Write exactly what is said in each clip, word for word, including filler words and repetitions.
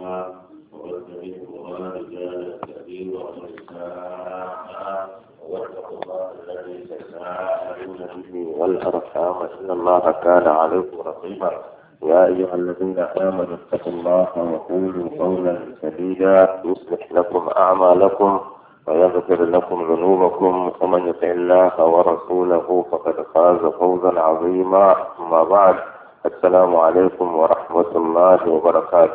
وبث منهما رجالا كثيرا ونساء واتقوا الله الذي تساءلون به والأرحام إن الله كان عليكم رقيبا يا أيها الذين آمنوا اتقوا الله وقولوا قولا سديدا يصلح لكم أعمالكم ويغفر لكم ذنوبكم ومن يطع الله ورسوله فقد فاز فوزا عظيما. أما بعد، السلام عليكم ورحمة الله وبركاته.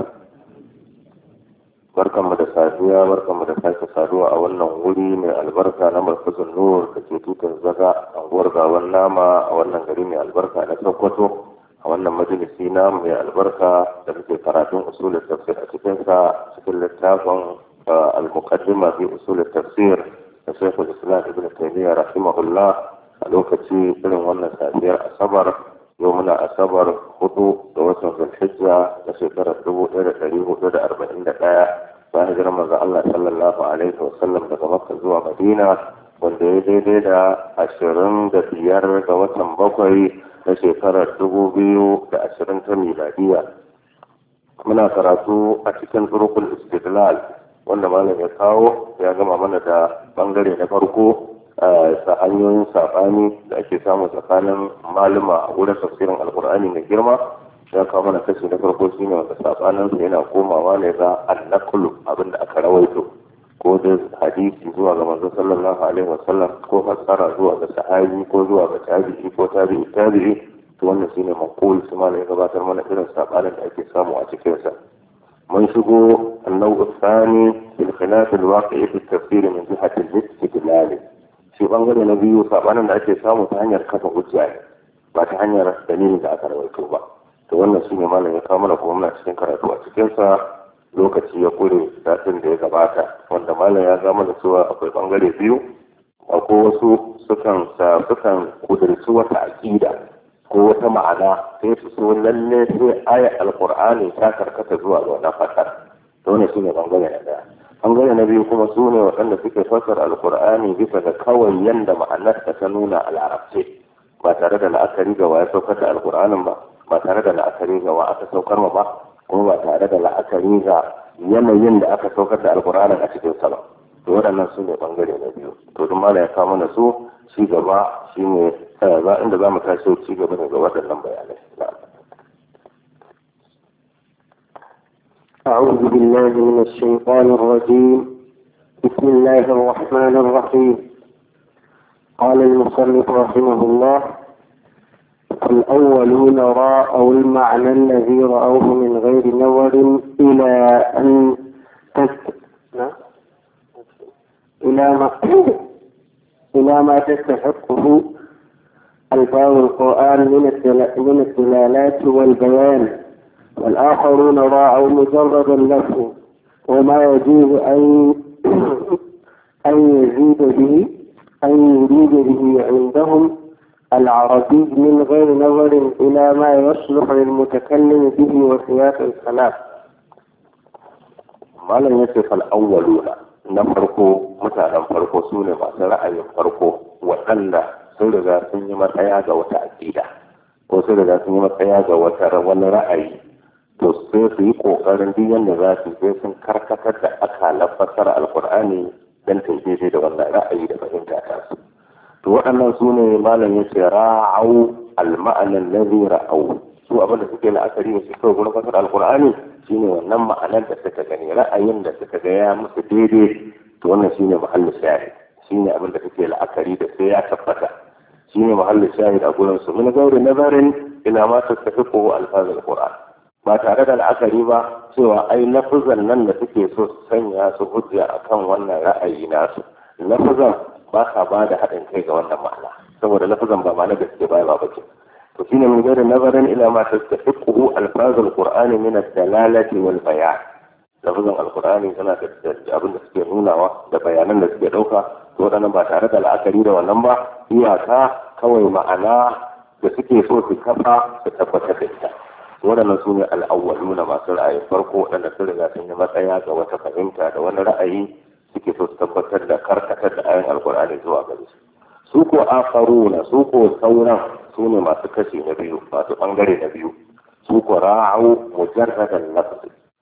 barkanmu da safiya barkanmu da sake saduwa a wannan wuri mai albarka na markazin nur da ke tutar zaga anguwar gawan nama a wannan gari mai albarka na Sokoto, a wannan majalisi na mai albarka da muke karatun usulul tafsir a cikin sa cikin littafin al-muqaddima fi usulul tafsir da Shaykhul Islam Ibn Taymiyyah rahimahullah a lokaci irin wannan safiyar Asabar. Yau muna Asabar hudu da watan Zulhijja na shekarar dubu ɗaya da ɗari hudu da arba'in da ɗaya bayan hijirar manzon Allah sallallahu alaihi wa sallam daga Makka zuwa Madina, wanda ya daidai da ashirin da biyar ga watan bakwai na shekarar dubu biyu da ashirin ta miladiya. Muna karatu a cikin turukul istidlal wanda malam ya kawo, ya gama mana da bangare na farko ta hanyoyin saɓani da ake samu tsakanin malama a wurin tafsirin alkur'ani mai girma. Ya kawo mana kashi na farko shine wanda saɓanin su yana komawa ne ga annakulu, abin da aka rawaito ko da hadisi zuwa ga manzon sallallahu alaihi wasallam, ko fassara zuwa ga sahabi ko zuwa ga tabi'i ko tabi'i tabi'i to wannan shine maqul su malai gabatar mana irin saɓanin da ake samu a cikin sa. mun shigo annau tsani bil khilaf al waqi'i fi tafsir min jihati al istidlal. shi bangare na biyu sabanin da ake samu ta hanyar kafa hujja ba ta hanyar dalilin da aka rawaito ba. To wannan shine malam ya kawo mana kuma muna cikin karatu a cikin sa. Lokaci ya kure satin da ya gabata wanda malam ya ga mana cewa akwai bangare biyu. Akwai wasu sukan sukan kudurci wata aqida ko wata ma'ana sai su so lalle sai ayat alqur'ani ta karkata zuwa ga wannan fasara. To wannan shine bangare na daya. bangare na biyu kuma su ne waɗanda suke fassara alkur'ani bisa ga kawai yanda ma'anarsa ta nuna a larabce, ba tare da la'akari ga wa ya saukar da alkur'anin ba, ba tare da la'akari ga wa aka saukar ma ba, kuma ba tare da la'akari ga yanayin da aka saukar da alkur'anin a cikin sa ba. To waɗannan su ne bangare na biyu. To duk mala ya kawo mana su, ci gaba shi ne za inda za mu tashi ci gaba daga waɗannan bayanai. أعوذ بالله من الشيطان الرجيم. بسم الله الرحمن الرحيم. قال المصنف رحمه الله: الأولون رأوا المعنى الذي رأوه من غير نظر إلى أن تست... إلى ما إلى ما تستحقه ألفاظ القرآن من الدلالات والبيان، والآخرون راعوا مجرد اللفظ وما يجوز أن أن يزيد به أن يريد به عندهم العربي من غير نظر إلى ما يصلح للمتكلم به وسياق الكلام. ما لم يصف الأولون نفرقوا متى نفرقوا سوني ما سرع يفرقوا وأن سرع سنما تياغا وتأكيدا وسرع سنما تياغا وترون رأي. To sai su yi ƙoƙarin duk yadda za su sai sun karkatar da akalar fassara alkur'ani don ta yi da wannan ra'ayi da fahimta ta su. To waɗannan su ne malam ya ce ra'au al-ma'anan ladhi ra'au. Su abin da suke la'akari da su kawai gurin fassara alkur'ani shine wannan ma'anar da suka gani, ra'ayin da suka ga ya musu daidai. To wannan shine mahallin shahid, shine abin da suke la'akari da sai ya tabbata. Shine mahallin shahid a gurin su. Min gairi nazarin ila ma tastahiqu alfaz al-qur'an. Ba tare da la'akari ba cewa ai lafazan nan da suke so su sanya su hujja akan wannan ra'ayi nasu, lafazan ba ka ba da haɗin kai ga wannan ma'ana, saboda lafazan ba ma na gaske ba ba bace. To shine mun gari nazarin ila ma tastahiqu alfazul qur'ani min ad-dalalati wal bayan. Lafazan alqur'ani suna da abin da suke nunawa da bayanan da suke dauka. To wadannan ba tare da la'akari da wannan ba, iyaka kawai ma'ana da suke so su kafa su tabbatar da ita. waɗannan su ne al'awwaluna masu ra'ayin farko, waɗanda sun riga sun yi matsaya ga wata fahimta da wani ra'ayi suke so su tabbatar da karkatar da ayin alkur'ani zuwa gare su. Su ko akharuna, su ko sauran su ne masu kashi na biyu, masu ɓangare na biyu. Su ko ra'au mujarradan nafsi, su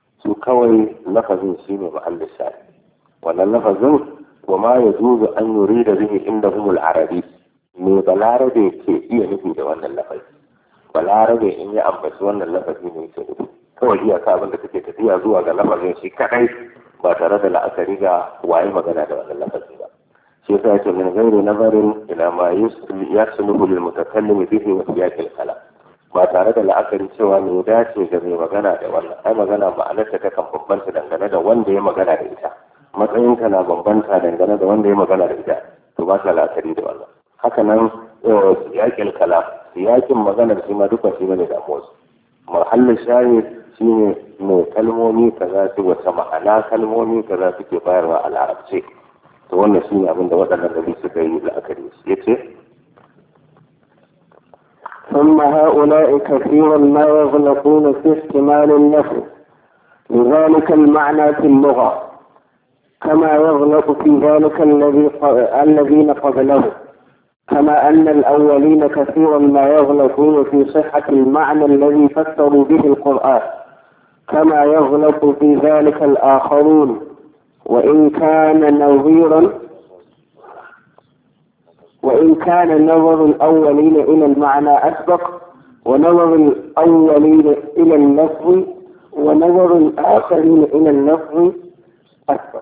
kawai lafazin shine mahallin shahi wannan lafazin wa ma yajuzu an yurida bihi indahum al-arabi me balarabe ke iya nufi da wannan lafazi balarabe in ya ambaci wannan lafazi ne ke nufi kawai iyaka abin da take tafiya zuwa ga lafazin shi kadai ba tare da la'akari ga waye magana da wannan lafazi ba shi yasa yake min ghairi nazarin ila ma yasluhu lil mutakallim bihi wa siyaq al-kalam ba tare da la'akari cewa me dace ga mai magana da wannan ai magana ma'anarta ta kan bambanta dangane da wanda ya magana da ita matsayinka na bambanta dangane da wanda ya magana da ita to ba ta la'akari da wannan haka nan siyaƙin kalam siyaƙin maganar shi ma duka shi ne da motsi mahallin shayi shine mai kalmomi kaza su wata ma'ana kalmomi kaza suke bayarwa a larabce to wannan shi ne abin da waɗannan gari suka yi la'akari ya ce ثم هؤلاء كثيرا ما يغلطون في استعمال اللفظ لذلك المعنى في اللغة كما يغلط في ذلك الذي الذين قبله كما أن الأولين كثيرا ما يغلطون في صحة المعنى الذي فسروا به القرآن كما يغلط في ذلك الآخرون وإن كان نظيرا وإن كان نظر الأولين إلى المعنى أسبق ونظر الأولين إلى اللفظ ونظر الآخرين إلى اللفظ أسبق.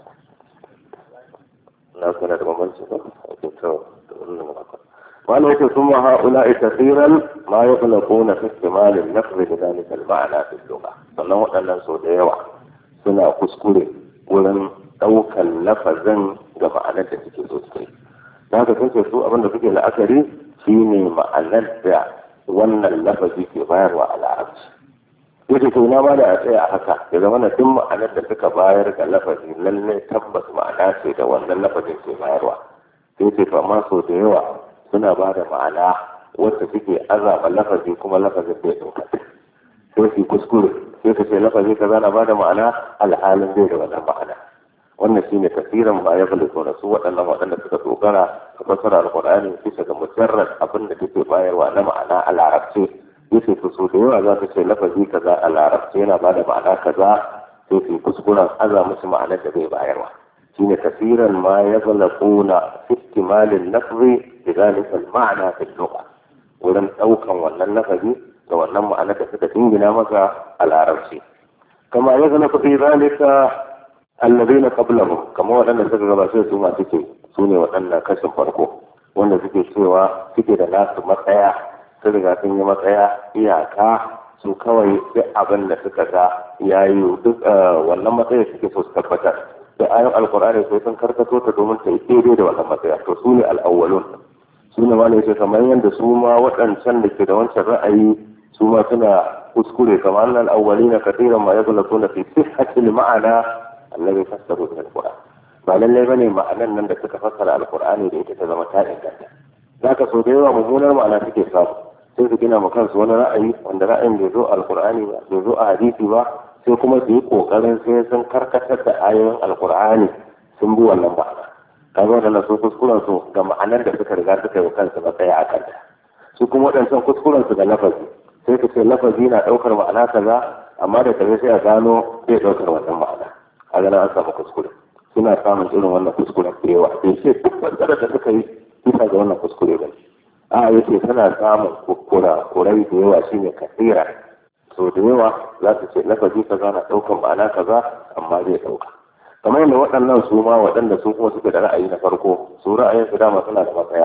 وأنا ثم هؤلاء كثيرا ما يغلقون في استعمال اللفظ لذلك المعنى في اللغة sannan waɗannan sau da yawa suna kuskure wurin ɗaukar lafazin ga ma'anar da suke so su da haka sun ce su abinda suke la'akari shine ma'anar da wannan lafazi ke bayarwa a larabci yake to na ba da a tsaya a haka ya zama na duk ma'anar da suka bayar ga lafazi lallai tabbas ma'ana ce da wannan lafazin ke bayarwa sai ce to amma sau da yawa suna ba da ma'ana wacce suke azaba lafazi kuma lafazin bai ɗauka sai su kuskure sai ka ce lafazi kaza na ba da ma'ana alhalin bai da wannan ma'ana wannan shine tafsirin ba ya galiso da su waɗannan waɗanda suka dogara a fasara alƙur'ani bisa ga mujarrad abin da take bayarwa na ma'ana a larabce yace to so da yawa za ta ce lafazi kaza a larabce yana ba da ma'ana kaza sai su kuskuren aza musu ma'anar da bai bayarwa shine tafsiran ma ya galaquna fi ihtimalin lafzi bidalika al-ma'na fi al-lugha wurin ɗaukan wannan lafazi da wannan ma'anar da suka dingina maka a larabci kama ya zana fi zalika alladhina qablahum kama waɗanda suka gabace su ma suke su ne waɗannan kashin farko wanda suke cewa suke da nasu matsaya su riga sun yi matsaya iyaka su kawai duk abin da suka ga yayi duk wannan matsaya suke so su tabbatar da ayon alkur'ani sai sun karkato ta domin ta yi daidai da wannan matsaya to su ne al'awwalun su ne ma ne ce kamar yadda su ma waɗancan da ke da wancan ra'ayi su ma suna kuskure kamar nan al'awwalina kathiran ma yaghlaquna fi sihhatil ma'ana annabi fassaru bil qur'an ba lallai bane ma'anan nan da suka fassara alqur'ani da ita ta zama ta inganta zaka so da yawa mummunar ma'ana suke samu sai su gina ma kansu wani ra'ayi wanda ra'ayin bai zo alqur'ani ba bai zo a hadisi ba sai kuma su yi kokarin sai sun karkatar da ayoyin alqur'ani sun bi wannan ma'ana kaga wannan su kuskuren su ga ma'anar da suka riga suka yi kansu ba tsaya a kanta su kuma waɗancan kuskuren su ga lafazi sai ka ce lafazi na ɗaukar ma'ana kaza amma da kaza sai a gano zai ɗaukar wannan ma'ana a gana an samu kuskure suna samun irin wannan kuskuren da yawa bai ce duk ɓangaren da suka yi bisa ga wannan kuskure ba a yake suna samun kura kurai da yawa shine kasira so da yawa za su ce lafazi kaza na ɗaukar ma'ana kaza amma zai ɗauka kamar yadda waɗannan su ma waɗanda su kuma suke da ra'ayi na farko su ra'ayin su dama suna da matsaya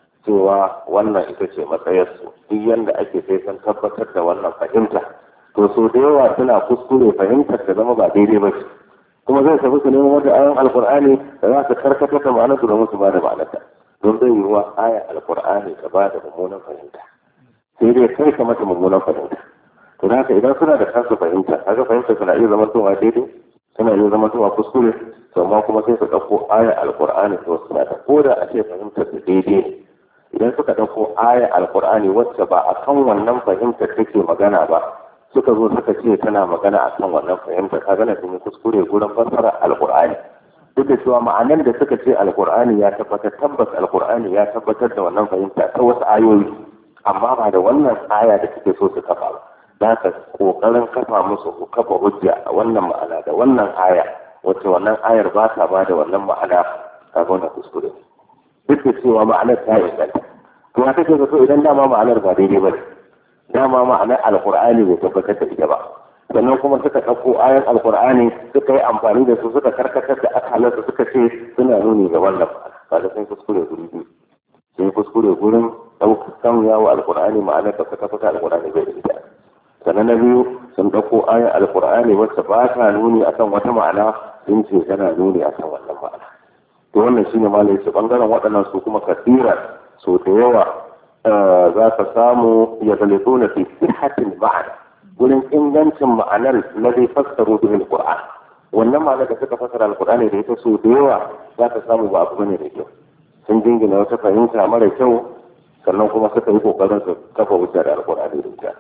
cewa wannan ita ce matsayarsu duk yadda ake sai sun tabbatar da wannan fahimta to so da yawa suna kuskure fahimtar da zama ba daidai ba ce kuma zai tafi su neman wata ayan alkur'ani da za su karkata ta ma'anar su da musu ba da ma'anarta don zai yiwuwa aya alkur'ani ta ba da mummunan fahimta sai dai kai ka mata mummunan fahimta to da haka idan suna da kansu fahimta haka fahimta suna iya zama towa daidai suna iya zama towa kuskure to amma kuma sai su ɗauko aya alkur'ani to suna ta ko da a ce fahimtar su daidai idan suka ɗauko aya alkur'ani wacce ba a kan wannan fahimtar take magana ba suka zo suka ce tana magana a kan wannan fahimtar ka gana sun yi kuskure gurin fassara alkur'ani duk da cewa ma'anar da suka ce alkur'ani ya tabbatar tabbas alkur'ani ya tabbatar da wannan fahimta ta wasu ayoyi amma ba da wannan aya da suke so su kafa ba za ka kokarin kafa musu ku kafa hujja a wannan ma'ana da wannan aya wacce wannan ayar ba ta ba da wannan ma'ana ta gona kuskure duk da cewa ma'anar ta inganta to ya kake zato idan dama ma'anar ba daidai ba dama ma'anar alqur'ani bai tabbatar da ita ba sannan kuma suka ɗauko ayan alqur'ani suka yi amfani da su suka karkatar da akalansu suka ce suna nuni ga wannan ba da sun kuskure guri biyu sun kuskure gurin ɗaukan yawo alqur'ani ma'anar da suka fita alqur'ani bai da ita sannan na biyu sun ɗauko ayan alqur'ani wacce ba ta nuni akan wata ma'ana sun ce tana nuni akan wannan ma'ana to wannan shine malai ce bangaren waɗannan su kuma kasira so da yawa za ka samu ya zalito na fi sihatin ma'ana gurin ingancin ma'anar na zai fassaro da alqur'an wannan ma'anar da suka fassara alqur'ani da ita so da yawa za ka samu ba abu bane da kyau sun jingina wata fahimta mara kyau sannan kuma suka yi kokarin su kafa hujja da alqur'ani da ita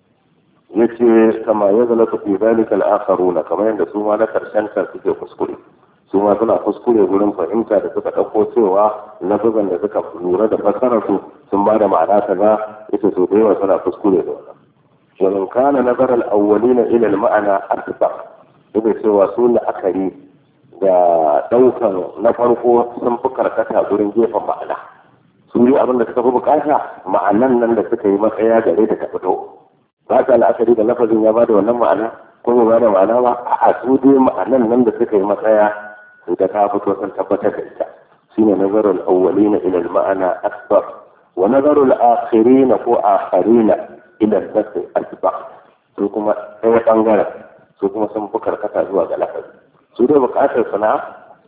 yace kama ya zalata fi zalika al-akharuna kamar yadda su ma na karshen ta suke kuskure su ma suna kuskure gurin fahimta da suka ɗauko cewa lafazan da suka lura da fassarar su sun ba da ma'ana kaza ita so da yawa suna kuskure da wannan ومن كان نظر الأولين إلى المعنى أكثر إذا سوى سوء أكري دا دوكا نفرقو سنفكر كتا دورين جيفا معنا سوري أبن لك تفو بكاشا معنا نن لك تكي مكيا جريدة كفتو باتا الأكري دا لفظ يبادي ونم معنا كل مانا معنا أسودي معنا نن لك تكي مكيا إذا كافتو سنتبتك إتا سين نظر الأولين إلى المعنى أكثر ونظر الآخرين فو آخرين idan zasu asba su kuma ɗaya ɓangaren su kuma sun fi karkata zuwa ga lafazi su dai buƙatar sana'a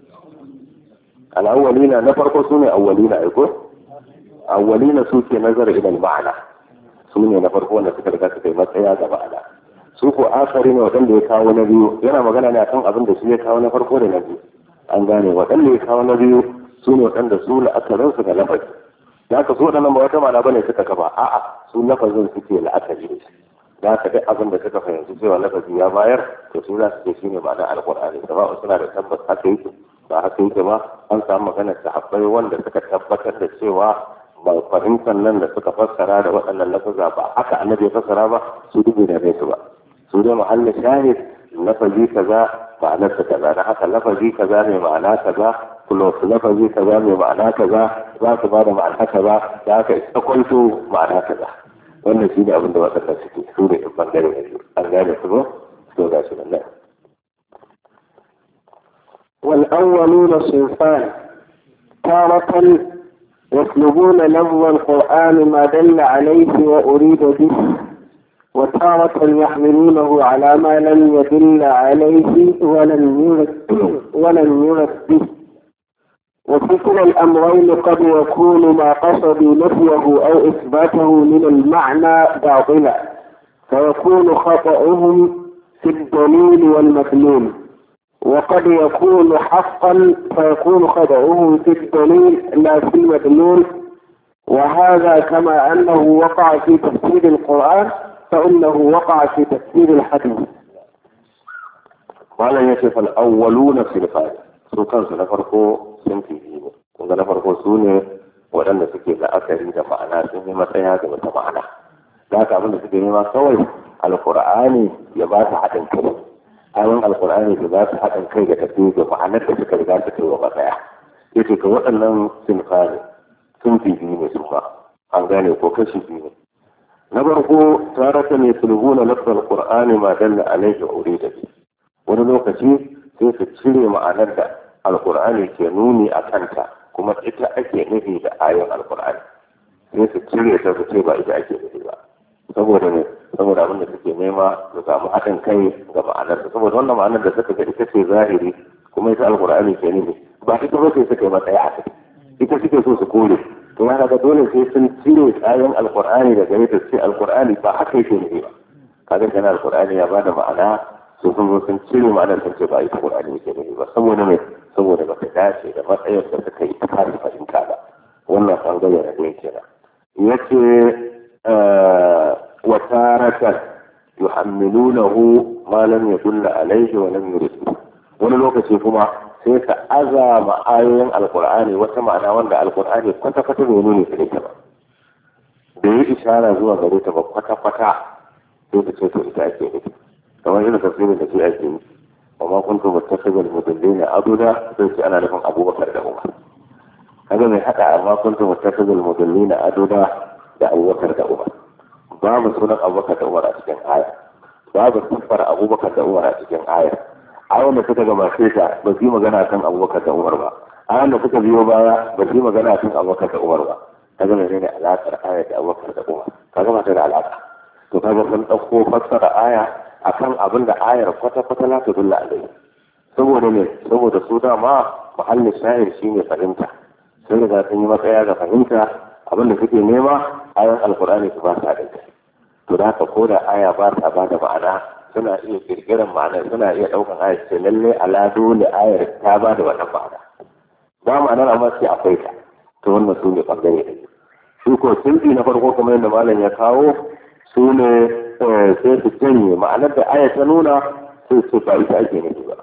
al'awwalina na farko su ne awwalina aiko awwalina su ke nazar idan ma'ana su ne na farko wanda suka riga suka yi matsaya ga ma'ana su ko akari ne waɗanda ya kawo na biyu yana magana ne akan abin da shi ya kawo na farko da na biyu an gane waɗanda ya kawo na biyu su ne waɗanda su la'akarin su ga lafazi da haka su waɗannan ba wata ma'ana bane suka kafa a'a su lafazin suke la'akari da shi da haka duk abin da suka fahimci cewa lafazi ya bayar to su za su ce shine ma'ana alqur'ani da suna da tabbas haka yake ba haka yake ba an samu maganar sahabbai wanda suka tabbatar da cewa ba fahimtar nan da suka fassara da waɗannan lafaza ba haka annabi ya fassara ba su dubu da su ba su dai mahallin shahid lafazi kaza ma'anarsa kaza da haka lafazi kaza ne ma'ana kaza plus lafazi kaza mai ma'ana kaza za su ba da ma'ana kaza da aka isa kwanto ma'ana kaza wannan shi ne abin da waɗanda suke su ne in bangare ne an gane su ba to ga shi nan والأولون صنفان تارة يطلبون لفظ القرآن ما دل عليه وأريد به وتارة يحملونه على ما لم يدل عليه ولم يرد ولم يرد به وفي كلا الأمرين قد يكون ما قصدوا نفيه أو إثباته من المعنى باطلا فيكون خطأهم في الدليل والمدلول وقد يكون حقا فيكون خطأهم في الدليل لا في المدلول وهذا كما أنه وقع في تفسير القرآن فإنه وقع في تفسير الحديث. قال يشف الأولون في الفارق سوكان سنفرقوا سنتيجين كنا نفرقوا سوني ولن نسكي لأكري جمعنا سنة مسيحة جمعنا لا تعمل سكي ما سوي القرآن يباس حتى الكلام أيضا القرآن يباس حتى الكلام يتفسير جمعنا سكي لغان سكي ومسيحة يشف وأنهم سنفارق سنتيجين سوكا أنغاني وكشفين na farko taratan yatlubuna lafzal alqur'ani ma dalla alayhi urida bi wani lokaci sai su cire ma'anar da alqur'ani ke nuni a kanta kuma ita ake nufi da ayoyin alqur'ani sai su cire ta su ce ba ita ake nufi ba saboda ne saboda abin da suke nema su samu haɗin kai ga ma'anar saboda wannan ma'anar da suka ga ita ce zahiri kuma ita alqur'ani ke nufi ba ita ba sai suka yi matsaya a kai ita suke so su kore to ya ga dole sai sun cire tsayin alqur'ani daga yadda sai alqur'ani ba haka yake ne ba kaga kana alqur'ani ya bada ma'ana su sun zo sun cire ma'anar sun ce ba ita alqur'ani yake ne ba saboda me saboda ba ta dace da matsayar da suka yi ta fara fahimta ba wannan bangare da yake da yace wa taratan yuhammilunahu ma lam yadulla alayhi wa lam yurid wani lokaci kuma sai ka azama ayoyin alkur'ani wata ma'ana wanda alkur'ani kwata-kwata bai nuni da ita ba da yi ishara zuwa gare ta ba kwata-kwata sai ka ce to ita ake nufi kamar irin tafsirin da ke ake yi amma kun to muttakhidul mudallina aduda sai ce ana nufin Abubakar da Umar kaga mai hada amma kun to muttakhidul mudallina aduda da Abubakar da Umar babu sunan Abubakar da Umar a cikin aya babu siffar Abubakar da Umar a cikin aya ayoyin da suka gabace ta ba su yi magana kan Abubakar da Umar ba ayoyin da suka biyo baya ba su yi magana kan Abubakar da Umar ba kaga mai ne alaƙar aya da Abubakar da Umar kaga ba ta da alaƙa to kaga sun ɗauko fassara aya akan abin da ayar kwata-kwata la ta dulla alai saboda ne saboda su dama muhallin shahir shine fahimta sun riga sun yi matsaya ga fahimta abin da suke nema ayan alkur'ani su ba sa da to da haka ko da aya ba ta ba da ma'ana suna iya kirkiran ma'ana suna iya ɗaukan ayar ce lalle ala dole ayar ta ba da wannan ma'ana ba ma'anar amma sai akwai ta to wannan su ne ɓangare ne su ko sunfi na farko kamar yadda malam ya kawo su ne sai su janye ma'anar da aya ta nuna sai su ba ita ake nufi ba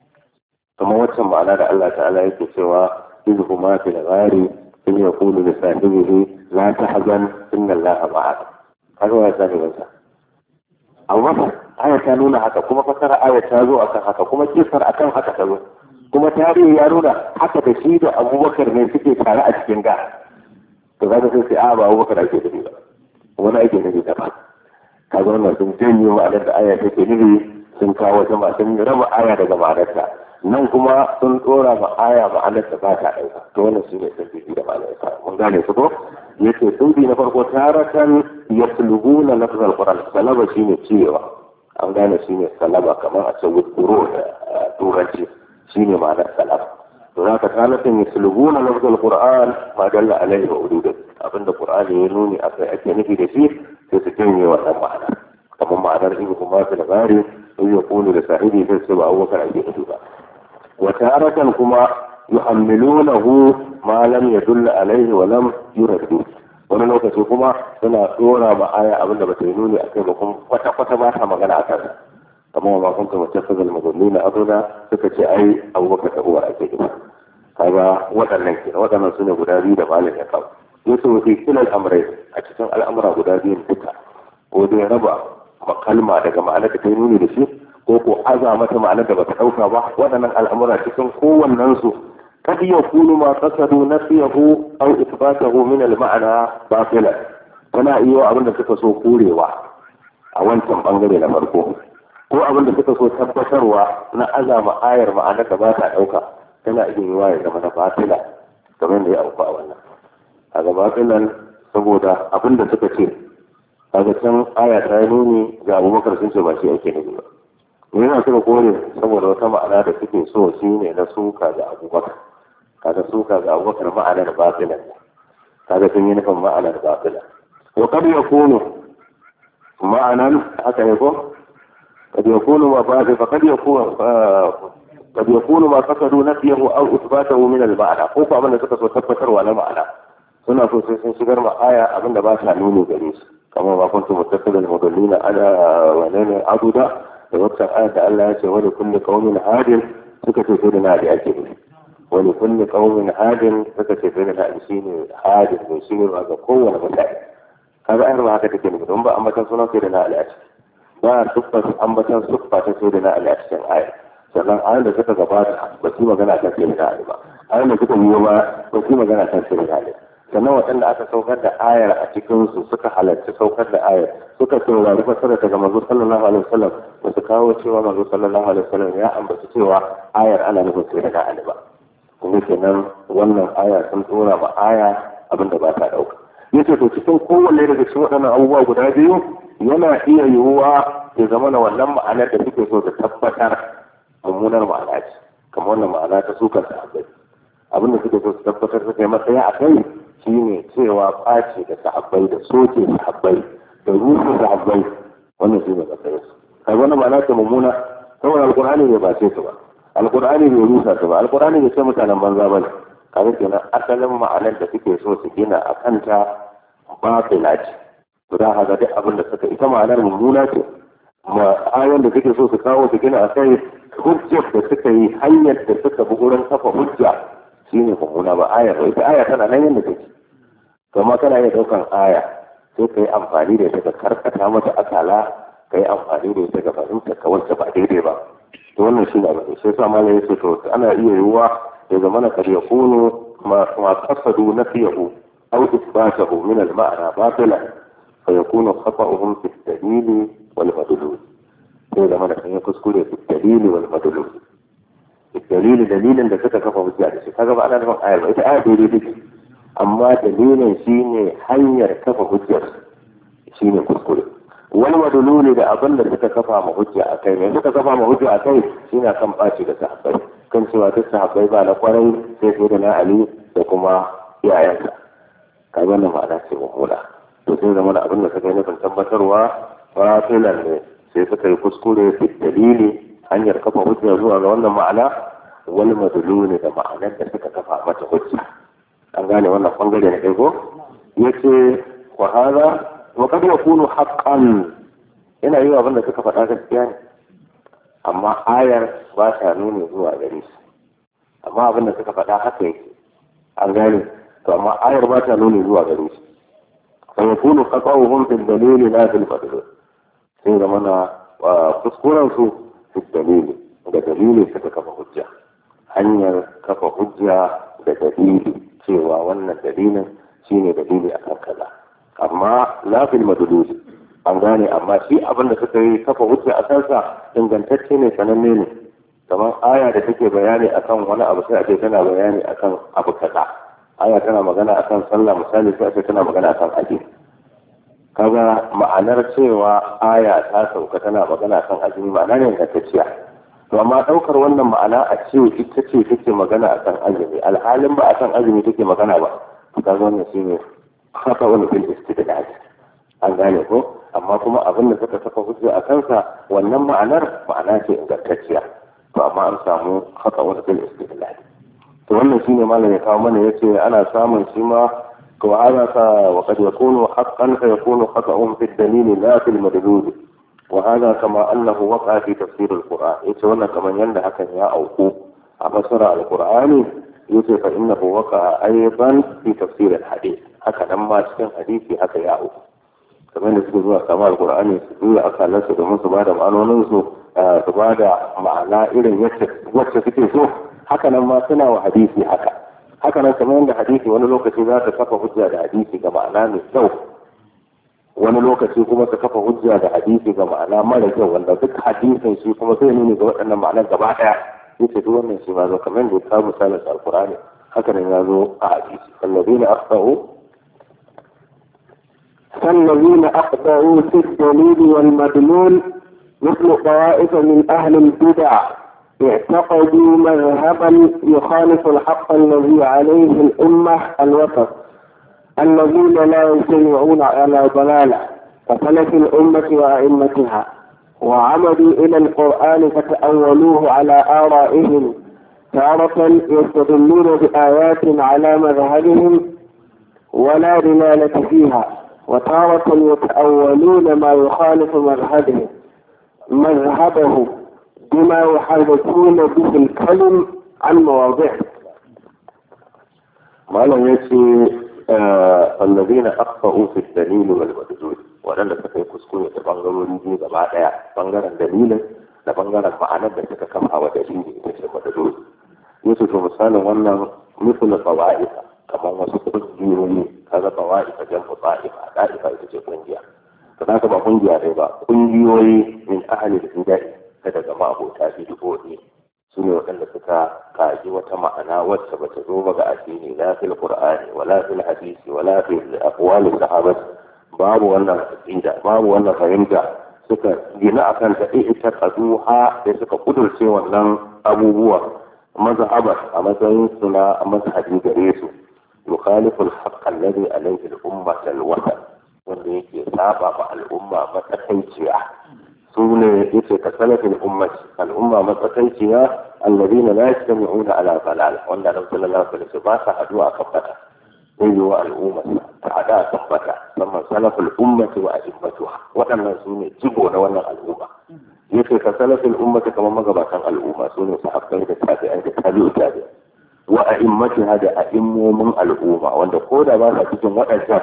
kamar waccan ma'ana da Allah ta'ala yake cewa izu kuma fi ghari in yaqulu li sahibihi la tahzan inna Allaha ma'ana kaga ya sani wasa amma aya ta nuna haka kuma fasara aya ta zo akan haka kuma kisar akan haka ta zo kuma tarihi ya nuna haka da shi da Abubakar ne suke tare a cikin ga to kaga sai sai a ba Abubakar ake nufi ba wani ake nufi da ba kaga wannan sun janye ma'anar da aya take nufi sun kawo wata ma sun raba aya daga ma'anarta nan kuma sun tsora ma aya ma'anar ta ba ta ɗauka to wannan shi ne sun bibi da ma'anar ta mun gane su ko yace sun bi na farko taratan yaslubuna lafzal qur'an salaba shine cirewa an gane shine salaba kamar a ce wuduro da turanci shine ma'anar salaba to haka taratan yaslubuna lafzal qur'an ma dalla alaihi wa ududu abinda qur'ani ya nuni akai ake nufi da shi sai su janye wannan ma'ana kamar ma'anar in kuma fi labari in ya kunu da sahibi sai su ba abubakar ake nufi ba wata harakan kuma yuhammilunahu ma lam yadulla alaihi wa lam yuraddu wani lokaci kuma suna dora ma aya abinda ba ta yi nuni akai ba kuma kwata kwata ba ta magana a kansa kamar ma kun kuma tafsirul mudallina aduna suka ce ai abubakar da uwar ake nufi kaga waɗannan kenan waɗannan su ne guda biyu da malam ya kawo yace wa fi kilal amrai a cikin al'amura guda biyun duka ko dai raba kalma daga ma'anar da ta yi nuni da shi ko ko aza mata ma'anar da bata dauka ba waɗannan al'amura cikin kowannen su kad yakunu ma qasadu nafiyahu aw ithbatahu min al-ma'na batila kana iya abin da suka so korewa a wancan bangare na farko ko abin da suka so tabbatarwa na azama ayar ma'anar da ba ta dauka tana iya yiwa ya zama na batila kamar da ya auku a wannan a gabatin nan saboda abin da suka ce kaga can aya ta yi nuni ga Abubakar sun ce ba shi ake nufi ba me yana suka kore saboda wata ma'ana da suke so shi ne na suka ga Abubakar kaga suka ga Abubakar ma'anar batilan kaga sun yi nufin ma'anar batilan wa kad yakunu ma'anan haka ne ko kad yakunu ma batil fa kad yakunu kad yakunu ma qasadu nafiyahu aw ithbatahu min al-ma'na ko ko abin da suka so tabbatarwa na ma'ana suna so sai sun shigar ma aya abinda ba ta nuni gare su kamar ba kuntu muttasilal mudallina ala wa nana abuda da wata aya da Allah ya ce wani kulli qaumin hadin suka ce sai da nadi ake ne wani kulli qaumin hadin suka ce sai da nadi shine hadin ne shine ba ga kowane mutane kaga ayar ba haka take ne don ba ambatan sunan sai da nadi a ciki ba suffa ambatan suffa ta sai da nadi a cikin aya sannan ayar da suka gabata ba su magana kan sai da nadi ba ayar da suka yi ba ba su magana kan sai da nadi sannan waɗanda aka saukar da ayar a cikinsu suka halarci saukar da ayar suka saurari fasara daga manzo sallallahu alaihi wasallam ba su kawo cewa manzo sallallahu alaihi wasallam ya ambaci cewa ayar ana nufin sai daga ali ba kuma kenan wannan aya sun tsora ma aya abinda ba ta dauka yace to cikin kowanne daga cikin waɗannan abubuwa guda biyu yana iya yiwuwa ya zama na wannan ma'anar da suke so ta tabbatar mummunar ma'ana ce kamar wannan ma'ana ta sukar sahabbai abinda suke so su tabbatar suka yi matsaya a kai shi ne cewa ɓace da sahabbai da soke sahabbai da rufe sahabbai wannan shi ne matsayin su kai wannan ma'ana ce mummuna saboda alkur'ani bai bace su ba alkur'ani bai rusa su ba alkur'ani bai ce mutanen banza ba ne kaga kenan asalin ma'anar da suke so su gina a kanta batila ce to da haka duk abin da suka ita ma'anar mummuna ce ma ayon da suke so su kawo su gina a kai hujjar da suka yi hanyar da suka bi wurin kafa hujja shine mummuna ba aya ba ita aya tana nan yadda take kuma kana iya daukan aya sai ka yi amfani da ita ka karkata mata akala kai amfani da ita ga fahimta ka wacce ba daidai ba. To wannan shi ne abin da sai sa malai yace to ana iya yiwuwa ya zama na kar yakunu ma ma qasadu nafiyahu aw ithbatahu min al-ma'na batila fa yakunu khata'uhum fi ad-dalil wal madlul. sai zama na kan kuskure fi dalil wal madlul. Dalili dalilin da suka kafa hujja da shi kaga ba ana nufin ayar ba ita ayar daidai take amma dalilin shine hanyar kafa hujjar shine kuskure. Wani madululi da abin da suka kafa ma hujja a kai ne suka kafa ma hujja a kai shine kan baci da sahabbai kan cewa duk sahabbai ba na kwarai sai sai da na Ali da kuma iyayensa kaga wannan ma'ana ce mummuna. To sai zama da abin da suka yi nufin tabbatarwa fatilan ne sai suka yi kuskure fi dalili hanyar kafa hujja zuwa ga wannan ma'ana wani madululi da ma'anar da suka kafa mata hujja. An gane wannan bangare na ɗaya ko yace wa hada wa kad yakunu haqqan yana yi abin da suka faɗa gaskiya ne amma ayar ba ta nuna zuwa gare shi amma abin da suka faɗa haka yake an gane to amma ayar ba ta nuna zuwa gare shi fa yakunu qata'uhum fil dalili la fil madlul sai da mana kuskuren su fil dalili da dalili suka kafa hujja hanyar kafa hujja da dalili cewa wannan dalilin shine dalili akan kaza amma la fil madlul an gane amma shi abin da suka yi kafa hujja a kansa ingantacce ne sananne ne kamar aya da take bayani akan wani abu sai a ce tana bayani akan abu kaza aya tana magana akan sallah misali sai a ce tana magana akan aji kaga ma'anar cewa aya ta sauka tana magana akan azumi ma'ana ne ingantacciya to amma daukar wannan ma'ana a ce ita ce take magana akan azumi alhalin ba akan azumi take magana ba kaga wannan shine haka wani fil istidlal an gane ko amma kuma abin da suka saka hujja a kansa wannan ma'anar ma'ana ce ingantacciya to amma an samu haka wani fil istidlal to wannan shine malam ya kawo mana yace ana samun shi ma to ana sa wa kad yakunu haqqan fa yakunu khata'un fi ad-dalil la fi al-madlul wa hada kama annahu waqa fi tafsir al-Qur'an yace wannan kaman yanda hakan ya auku a fasara al-Qur'ani yace fa innahu waqa aidan fi tafsir al-hadith haka nan ma cikin hadisi haka ya auku kamar da suke zuwa kama al-Qur'ani su duya akalansu domin su bada ma'anoninsu su bada ma'ana irin wacce suke so haka nan ma suna wa hadisi haka haka nan kamar yadda hadisi wani lokaci za ta kafa hujja da hadisi ga ma'ana mai kyau wani lokaci kuma ta kafa hujja da hadisi ga ma'ana mara kyau wanda duk hadisin shi kuma zai nuni ga waɗannan ma'anar gaba ɗaya yace duk wannan shi ma zo kamar da ta misalin al-Qur'ani haka nan ya zo a hadisi allazina akhtau فالذين أخطأوا في الدليل والمدلول مثل طوائف من أهل البدع اعتقدوا مذهبا يخالف الحق الذي عليه الأمة الوسط الذين لا يجتمعون على ضلالة كسلف الأمة وأئمتها وعمدوا إلى القرآن فتأولوه على آرائهم تارة يستدلون بآيات على مذهبهم ولا دلالة فيها وتارة يتأولون ما يخالف مذهبه مذهبه بما يحرفون به الكلم عن مواضعه. ما لم يأتي الذين أخطأوا في الدليل والمدلول ولن تكون كسكون يتبنغروا لدي بمعنى بنغر الدليل لبنغر المعنى بسك كمها ودليل مثل المدلول يوسف مثال وانا مثل طوائف كما وصف الجيروني هذا طوائف جنب طائفة طائفة يتجي قنجيا فذاك ما قنجيا ريبا قنجيوي من أهل الهداية kada zama abota bid'o'i su ne waɗanda suka kaji wata ma'ana wacce bata zo ba ga addini la fil qur'ani wala fil hadisi wala fil aqwali sahabat babu wannan aqida babu wannan fahimta suka gina akan ta ita qaduha da suka kudurce wannan abubuwa mazhaban a matsayin su na mazhabi gare su yukhalifu al-haqq alladhi alayhi al-ummah al-wahid wanda yake saba ma al'umma matsakaiciya سنة يتي كسلف الأمة الأمة متقيتها الذين لا يجتمعون على ضلال وأن لو صلى الله عليه وسلم أدواء كفتها ويجوا الأمة أعداء كفتها ثم سلف الأمة وأئمتها وأن سنة جبون وأن الأمة يتي كسلف الأمة كما مغبا كان الأمة سنة صحابة التابعين التابع التابع وأئمتها هذا أئمة من الأمة وأن قول ما تجن وأجل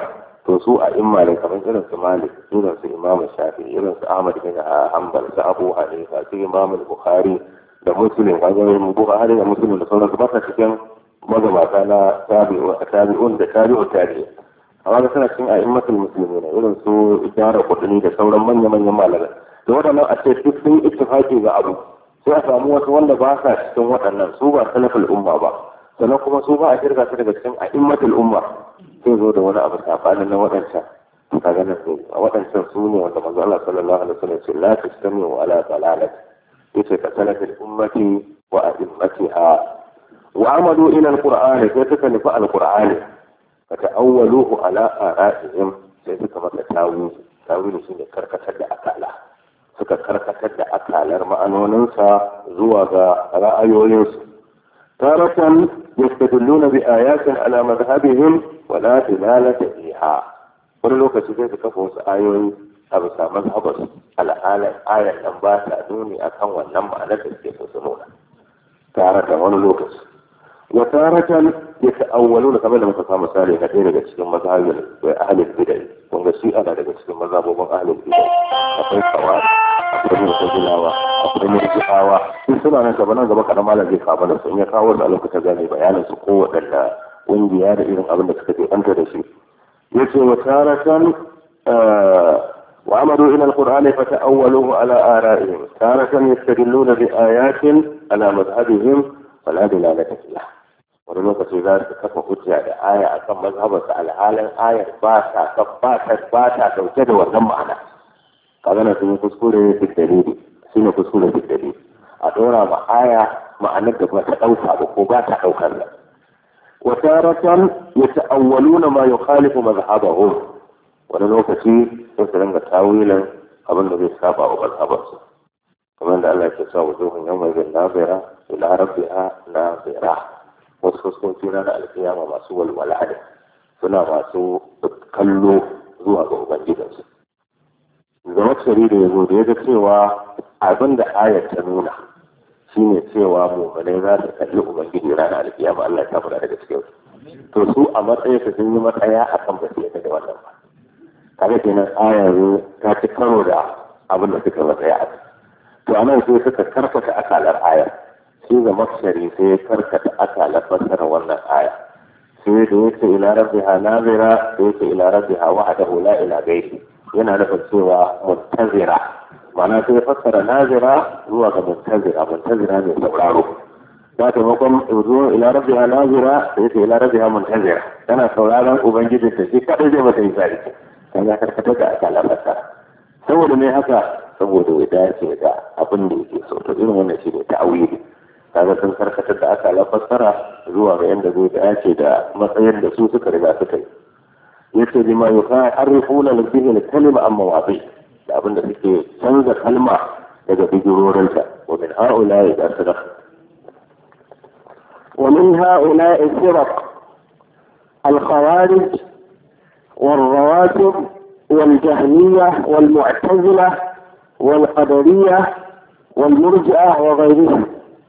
to su a imma ne kamar irin su Malik, irin su Imam Shafi, irin su Ahmad bin Hanbal, su Abu Hanifa, su Imam Bukhari da Muslim, wajen Bukhari da Muslim da sauransu ba ta cikin magabata na tabi'un da tabi'u tabi'i. amma ga suna cikin a'immatul muslimin irin su Idara Qutni da sauran manya-manyan malamai. Da waɗannan a ce duk sun ittifaqi ga abu, sai a samu wasu wanda ba sa cikin waɗannan, su ba salaful umma ba, sannan kuma su ba a kirga su daga cikin a'immatul umma, sai zo da wani abu sabanin na waɗancan. kaga nan ne a waɗancan su ne wanda manzo Allah sallallahu alaihi wasallam ce la tastami'u ala dalalat, yace ka salatul ummati wa a'immatiha wa amadu ila alqur'ani, sai suka nufi alqur'ani fa ta'awwaluhu ala ara'ihim, sai suka masa tawili. tawili shine karkatar da akala, suka karkatar da akalar ma'anoninsa zuwa ga ra'ayoyinsu. taratan yastadilluna bi ayatin ala madhhabihim wa la dilalata fiha, wani lokaci zai kafa wasu ayoyi a bisa mazhabarsu, al'alar ayar nan ba ta nuni akan wannan ma'anar da suke so su nuna. taratan wani lokaci wa taratan yata'awwaluna, kamar da muka samu misali na ɗaya daga cikin mazhabin ahlul bid'ah, kun ga shi ana daga cikin mazhabobin ahlul bid'ah, akwai kawai, akwai mutazilawa, akwai murji'awa, sun suna nan gaba nan gaba kaɗan malam zai kawo da su, in ya kawo da a lokacin gane bayanin su ko waɗanda ƙungiya da irin abin da suka ke ɓanta da shi. yace wa taratan wa amadu ila alqur'ani fa ta'awwaluhu ala ara'ihim, taratan yastadilluna bi ayatin ala madhhabihim fala dilalata fiha, wani lokaci za su kafa hujja da aya akan mazhabarsa alhalin ayar ba ta ba ta ba ta dauke da wannan ma'ana. kaga na sun kuskure da dalili, shine kuskure da dalili, a dora ma aya ma'anar da ba ta dauka ba ko ba ta daukar da. wa taratan yata'awwaluna ma yukhalifu mazhabahum, wani lokaci sai su ringa tawilin abin da zai saba wa mazhabarsu, kamar da Allah ya ce wa zuhun yawma bin nazira ila rabbiha nazira, wasu fuskoki na da alkiyama masu walwala ne, suna masu kallo zuwa ga ubangijinsu. zama shari da ya zo da ya ga cewa abin da ayar ta nuna shine cewa mu'minai za su kalli ubangiji ranar alkiyama, Allah ya fara daga cikin su. to su a matsayin su sun yi matsaya a kan basu yadda da wannan ba, kaga kenan ayar ta ci karo da abin da suka matsaya a kai. to anan sai suka karkata akalar ayar, shi ga makshari sai ya karkata akalar fassara wannan aya, sai da yake ila rabbiha nazira, da yake ila rabbiha wahdahu la ila ghairi, yana nufin cewa muntazira, ma'ana sai ya fassara nazira zuwa ga muntazira, muntazira ne sauraro. za ta makon zuwa ila rabbiha nazira, da yake ila rabbiha muntazira, tana sauraron ubangijin ta shi kadai zai mata misali, kan ya karkata da akalar fassara. saboda me haka? saboda ya dace da abin da yake so. to irin wannan shi ne ta'awili, kaga sun karkatar da aka lafassara zuwa ga yanda zai dace da matsayin da su suka riga suka yi. yace bima yuharrifuna bihi al-kalima amma wabi, da abin da suke canza kalma daga bigirorinta. wa min ha'ula'i al-firaq wa min ha'ula'i al-firaq al-khawarij wal-rawatib wal-jahmiyah wal-mu'tazila wal-qadariyah wal-murji'ah wa ghayrihim.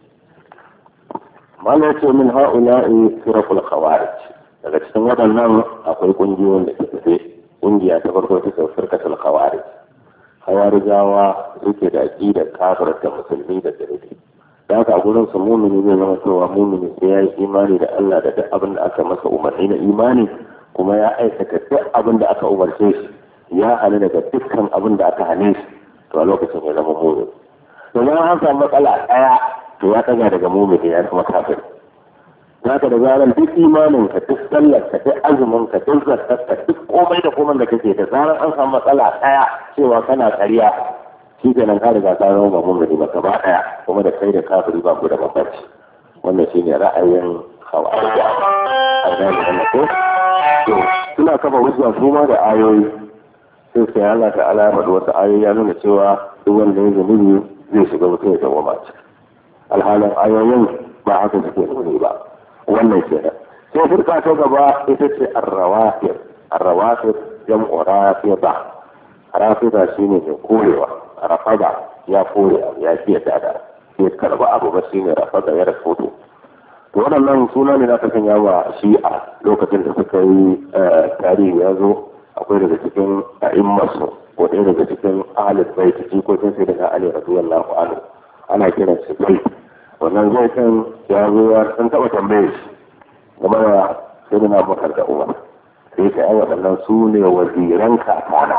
malace min ha'ula'i firaqul khawarij, daga cikin waɗannan akwai ƙungiyoyin da suka fi ƙungiya ta farko ta ce firqatul khawarij. khawarijawa suke da aqidar kafir da musulmi da shirki, da haka gurin su mumini zai zama cewa mumini sai ya yi imani da Allah da duk abin da aka masa umarni na imani, kuma ya aikata duk abin da aka umarce shi, ya hana daga dukkan abin da aka hane shi, to a lokacin ya zama mumini. domin an samu matsala ɗaya to ya ɗaga daga mumini ya zama kafir. Zaka da zaran duk imanin ka, duk sallar ka, duk azumin ka, duk zakar ka, duk komai da komai da kake, da zaran an samu matsala ɗaya cewa kana ƙarya, shi kenan ka riga ka zama ba mumini ba gaba ɗaya, kuma da kai da kafiri ba ku da bambanci. wannan shine ra'ayin khawarij. a gane wannan ko to suna kafa hujja su ma da ayoyi, sai sai Allah ta'ala ya faɗi wasu ayoyi ya nuna cewa duk wanda ya zunubi zai shiga mutum ya zama mace. alhalin ayoyin ba haka suke nuni ba. wannan kenan. sai firka ta gaba ita ce arrawafir. arrawafir jam'u rafida. rafida shine mai korewa, rafada ya kore ya fiye da ya karba abu ba shine rafada ya rafoto. to waɗannan suna ne na ta sanya wa shi'a lokacin da suka yi tarihi ya zo a akwai daga cikin a'immarsu ko ɗaya daga cikin ahlul bait jikokin sai daga Ali radiyallahu anhu ana kiran shi zai wannan zai kan ya zo ya san taɓa tambaye shi game da sayyidina Abubakar da Umar sai ka yi waɗannan su ne waziran kakana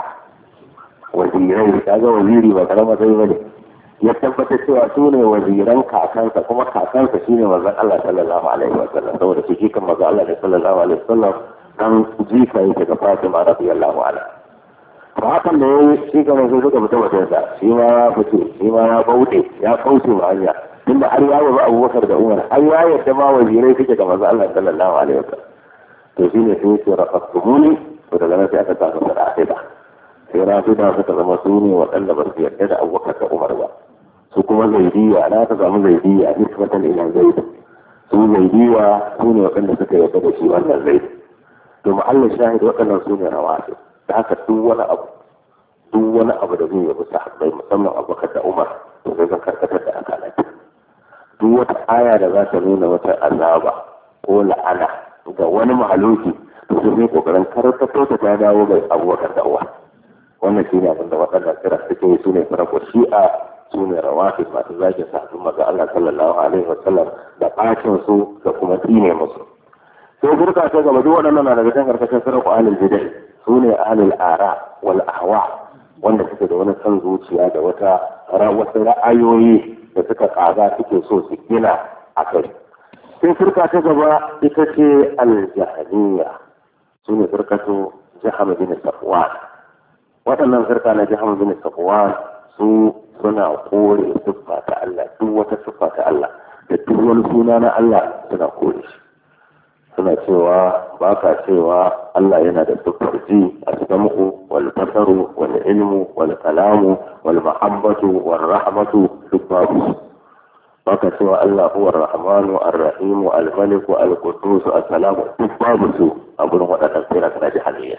wazirai ka ga waziri ba karama sai bane ya tabbata cewa su ne waziran kakansa kuma kakansa shine manzon Allah sallallahu alaihi wa sallam saboda shi kan manzon Allah sallallahu alaihi wa sallam dan jika yake ga Fatima radiyallahu anha to hakan da yayi shi ga manzo suka fita wajen sa shi ma ya fito shi ma ya bauɗe ya kauce ma hanya tunda har ya ba Abubakar da Umar har ya yadda ma wazirai suke ga manzon Allah sallallahu alaihi wa sallam to shine sai ya rafaqtumuni to daga nan sai aka ta fara da sai rafida suka zama su ne waɗanda ba su yarda da Abubakar da Umar ba su kuma zaidiya na ta samu zaidiya nisbatan ila zaid su zaidiya su ne waɗanda suka yarda da shi wannan zaid to mahallin shahid waɗannan su ne rawatib da haka duk wani abu duk wani abu da zai yabi sahabbai musamman Abubakar da Umar to sai ka karkatar da akalata duk wata aya da za ta nuna wata azaba ko la'ana ga wani mahaluki to sai kokarin karkatar ta ta dawo ga Abubakar da Umar wannan shi ne abin da waɗannan kira suke yi su ne farko shi'a su ne rawatib masu zagin sahabin maza Allah sallallahu alaihi wa sallam da ɓacin su da kuma tsine musu sai burka ta gaba duk waɗannan na daga cikin karkashin sarrafa ahlul bid'ah su ne ahlul ara wal ahwa wanda suke da wani san zuciya da wata wasu ra'ayoyi da suka kaza suke so su gina a kai sai firka ta gaba ita ce al-jahmiyya su ne firkatu Jahm bin Safwan waɗannan firka na Jahm bin Safwan su suna kore siffa ta Allah duk wata siffa ta Allah da duk wani suna na Allah suna kore shi suna cewa ba ka cewa Allah yana da siffar ji a cikin muku wal basaru wal ilmu wal kalamu wal mahabbatu wal rahmatu duk babu ba ka cewa Allah huwa ar-rahmanu ar-rahimu al-maliku al-quddus as-salamu duk babu su a gurin waɗannan sira na jahiliya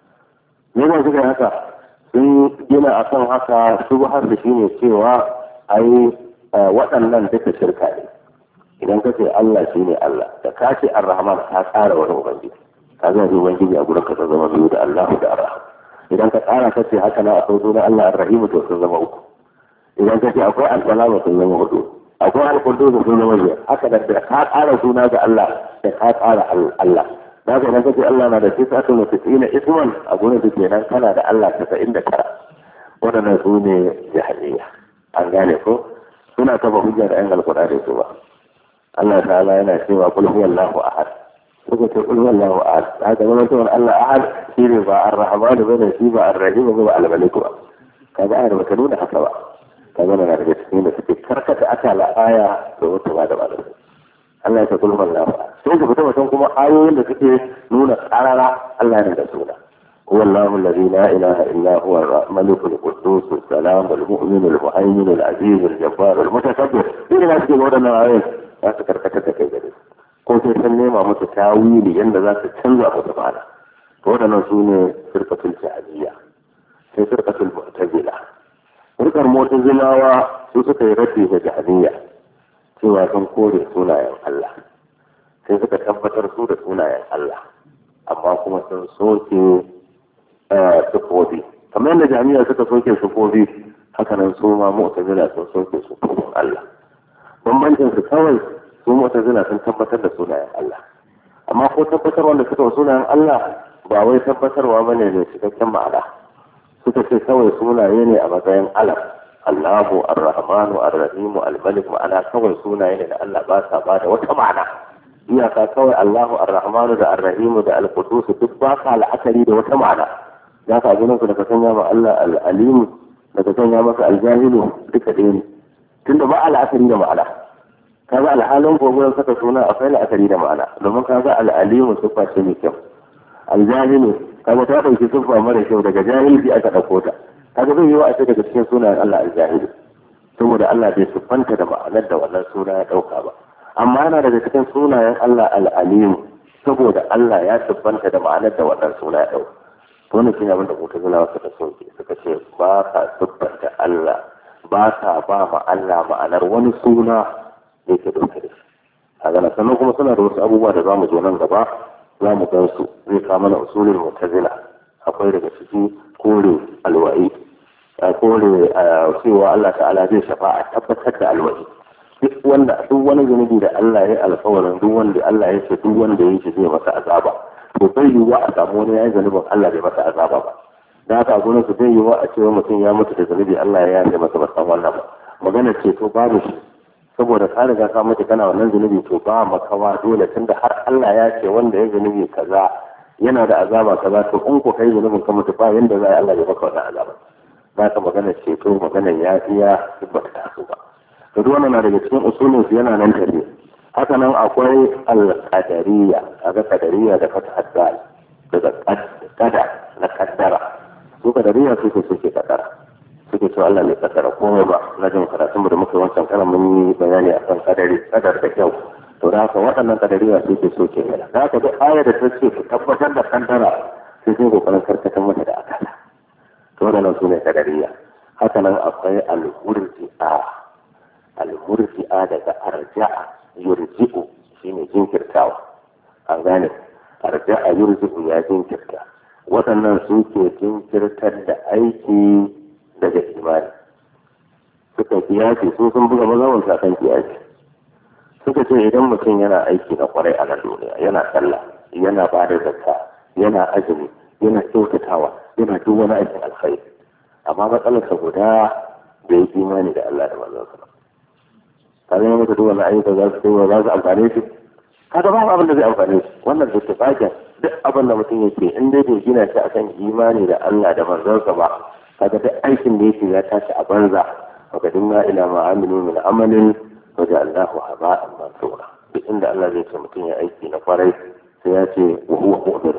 ne ba su haka sun gina akan haka su har da shi ne cewa ai waɗannan duka shirka ne idan ka ce Allah shi ne Allah da ka ce ar-rahman ka tsara wani ubangiji ka zai zuwa ubangiji a gurin ka zama biyu da Allah da ar-rahman idan ka tsara ka ce haka na akwai sunan Allah ar-rahim to sun zama uku idan ka ce akwai al-salam sun zama hudu akwai al-qudus sun zama biyar haka da ka tsara suna ga Allah da ka tsara Allah da ga nan kace Allah na da tis'atu wa tis'ina isman a gurin da kenan kana da Allah tasa'in da tara wadannan su ne jahiliya an gane ko suna kafa hujja da ayan alqur'ani su ba Allah ta'ala yana cewa qul huwallahu ahad suka ce qul huwallahu ahad haka wannan to Allah ahad shine ba ar-rahman bane shi ba ar-rahim ba al-malik ba kaga ayar ba ta nuna haka ba kaga nan da cikin da suke karkata akala aya da wata ba da ba Allah ya tabbata Allah sai ka fita mutum kuma ayoyin da suke nuna karara Allah ne da suna wallahu alladhi la ilaha illa huwa al-malik al-quddus as-salam al-mu'min al-muhaymin al-aziz al-jabbar al-mutakabbir idan ka ce wadannan ayoyin za su karkata da kai gare ko sai san nema musu tawili yanda za su canza musu ma'ana to wadannan su ne firqatul jahiliya sai firqatul mu'tazila firqar mu'tazilawa su suka yi raddi ga jahiliya cewa sun kore sunayen Allah sai suka tabbatar su da sunayen Allah amma kuma sun soke sufofi kamar yadda jami'a suka soke sufofi haka nan su ma mu'tazila sun soke sufofin Allah bambancin su kawai su mu'tazila sun tabbatar da sunayen Allah amma ko tabbatar wanda suka sunayen Allah ba wai tabbatarwa bane ne cikakken ma'ana suka ce kawai sunaye ne a matsayin alam Allahu ar-Rahmanu ar-Rahimu al-Malik ma'ana kawai sunaye ne da Allah ba sa ba da wata ma'ana iyaka kawai Allahu ar-Rahmanu da ar-Rahimu da al-Qudus duk ba sa la'akari da wata ma'ana ya ka ginin ku da ka sanya ma Allah al-Alimu da ka sanya masa al-Jahilu duka ɗaya ne tunda ba a la'akari da ma'ana kaga alhalin ko gurin saka suna akwai la'akari da ma'ana domin kaga al-Alimu sifa ce mai kyau al-Jahilu kaga ta ɗauki sifa mara kyau daga jahilci aka ɗauko ta kaga zai yi wa a ce daga cikin sunayen Allah al-Jahili saboda Allah bai siffanta da ma'anar da wannan suna ya dauka ba amma yana daga cikin sunayen Allah al-Alim saboda Allah ya siffanta da ma'anar da wannan suna ya dauka to ne kin abin da Mu'tazilawa suka soke suka ce ba ka siffanta Allah ba ka ba ma Allah ma'anar wani suna da yake dauke da shi kaga na sannan kuma suna da wasu abubuwa da zamu zo nan gaba za mu gan su zai kama na usulul Mu'tazila akwai daga ciki kore alwa'i a kore cewa Allah ta'ala zai shafa'a tabbatar da alwa'i duk wanda duk wani zunubi da Allah ya alƙawarin duk wanda Allah ya ce duk wanda ya ce zai masa azaba to bai yiwuwa a samu wani yayin zunubin Allah bai masa azaba ba da haka gurin su bai yiwuwa a cewa mutum ya mutu da zunubi Allah ya yafe masa ba san wannan ba magana ce to babu shi saboda ka riga ka mutu kana wannan zunubi to ba makawa dole tunda har Allah ya ce wanda ya zunubi kaza yana da azaba kaza to in ko kai zunubin ka mutu ba yanda za Allah ya baka wannan azaba ba ka magana ce to magana ya iya ba ta so ba to duk wannan na daga cikin usulun su yana nan tafi haka nan akwai al-qadariyya aga qadariyya da fathat dal daga qada na kaddara su qadariyya su ko suke kaddara suke cewa Allah ne kaddara komai ba na jin karatun da muka wancan kana mun yi bayani akan kadari kadar da kyau to da haka waɗannan qadariyya su ke soke ne da haka duk ayar da ta ce ku tabbatar da kaddara sai sun kokarin karkatar mata da akala to wannan su ne qadariyya haka nan akwai al-murji'a al-murji'a daga arja'a yurji'u shine jinkirtawa an gane arja'a yurji'u ya jinkirta waɗannan su ke jinkirtar da aiki daga imani suka kiyasi su sun buga mazaman sakan kiyasi suka ce idan mutum yana aiki na kwarai a nan duniya yana sallah yana ba da zakka yana azumi yana kyautatawa yana duk wani aikin alkhairi amma matsalarsa guda bai yi imani da Allah da manzon sa kare ne muka duk wani ayyuka za su kai za su amfane shi kaga babu abin da zai amfane shi wannan da tafakin duk abin da mutum yake in dai bai gina shi akan imani da Allah da manzon sa ba kaga duk aikin da yake ya tashi a banza wa dinna ila ma amilu min amalin wa ja'alnahu haba'an mansura duk inda Allah zai ce mutum ya aiki na kwarai sai ya ce wa huwa mu'min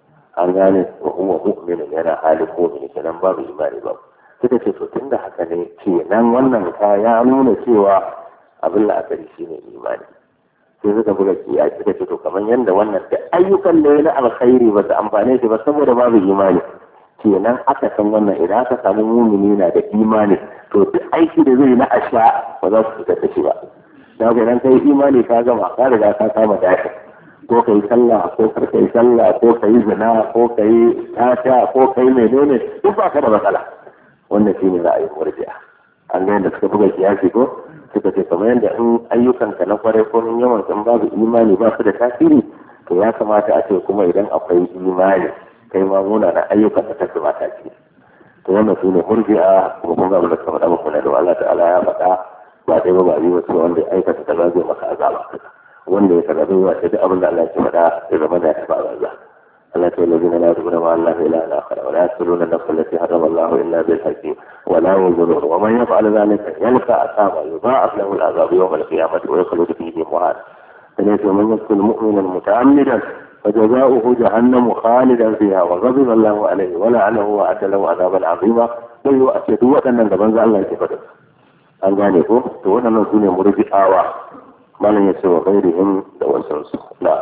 an gane wa huwa mu'min yana halin mu'min kenan babu imani ba suka ce to tunda haka ne kenan wannan ka ya nuna cewa abin la'akari shine imani sai suka buga kiya suka ce to kamar yadda wannan da ayyukan da ya na alkhairi ba su amfane shi ba saboda babu imani kenan aka san wannan idan aka samu mumini na da imani to duk aiki da zai na asha ba za su fitar da shi ba da haka idan kai imani ka gama ka riga ka kama dashi ko kai sallah ko kar kai sallah ko kai zina ko kai tata ko kai menene duk ba ka da matsala wannan shine ra'ayin murji'a an ga yadda suka buga kiyasi ko suka ce kamar yadda in ayyukanka na kwarai ko in yawan kan babu imani ba su da tasiri to ya kamata a ce kuma idan akwai imani kai ma muna na ayyukan da ta kuma tasiri to wannan su ne murji'a kuma kun ga abin da suka faɗa muku na da Allah ta'ala ya faɗa ba dai ba ba yi wasu wanda ya aikata ta zai maka azaba kaza wanda ya kaza zai wace duk abin da Allah ya faɗa ya zama da ya ba azaba Allah ta yi na la tubuna ma Allah ila al-akhirah wa la yasuluna nafsa allati harrama Allah illa bil haqqi wa la yuzuru wa man yaf'al dhalika yalqa asaba yudha'af lahu al-'adhab yawm al-qiyamah wa yakhlud fihi muhana فليس من يقتل مؤمنا متعمدا فجزاؤه جهنم خالدا فيها وغضب الله عليه ولعنه وأعد له عذابا عظيما بل يؤكد وأن النبي الله يتفضل an gane ko to waɗannan su ne murji'awa malam ya ce wa ghairihim da wasansu la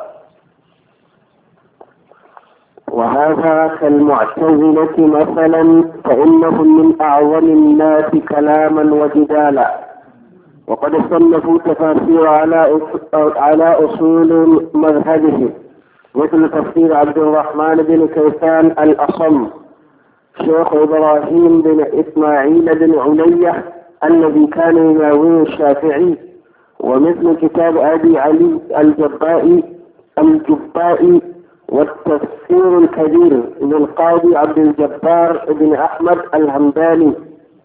وهذا كالمعتزلة مثلا فإنهم من أعظم الناس كلاما وجدالا وقد صنفوا تفاسير على على أصول مذهبهم مثل تفسير عبد الرحمن بن كيسان الأصم شيخ إبراهيم بن إسماعيل بن علية الذي كان يناوي الشافعي ومثل كتاب أبي علي الجبائي الجبائي والتفسير الكبير للقاضي عبد الجبار بن أحمد الهمداني